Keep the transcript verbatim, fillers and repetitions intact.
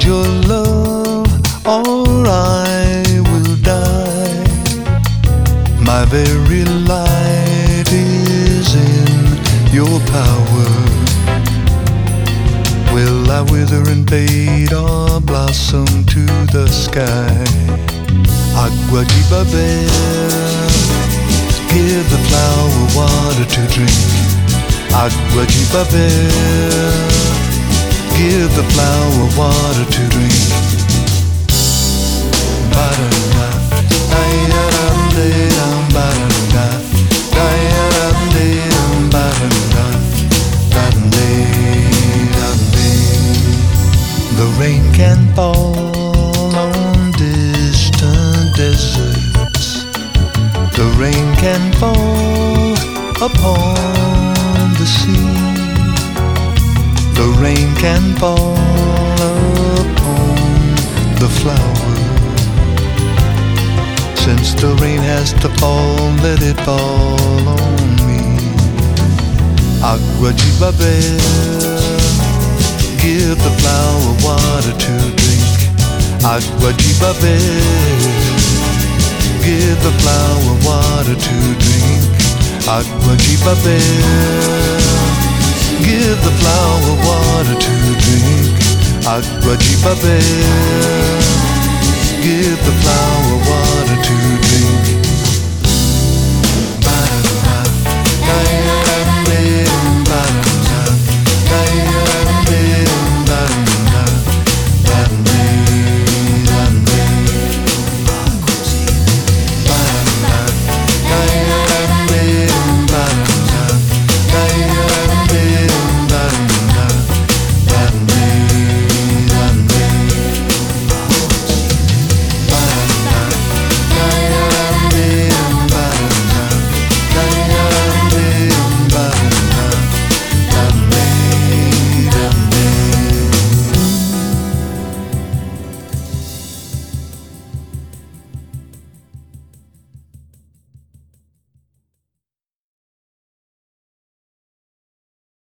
need your love or I will die. My very life is in your power. Will I wither and fade or blossom to the sky? Agua de Babel, give the flower water to drink. Agua de Babel, give the flower water to drink. Ba-da-da, da-ya-dum, da-dum, ba-da-da, da-ya-dum, da-dum, ba-da-da, da-dum, da-dum, da. The rain can fall on distant deserts. The rain can fall upon the sea. The rain can fall upon the flower. Since the rain has to fall, let it fall on me. Agua de Babel, give the flower water to drink. Agua de Babel, give the flower water to drink. Agua de Babel, give the flower water to drink. Agua de Babel, give the flower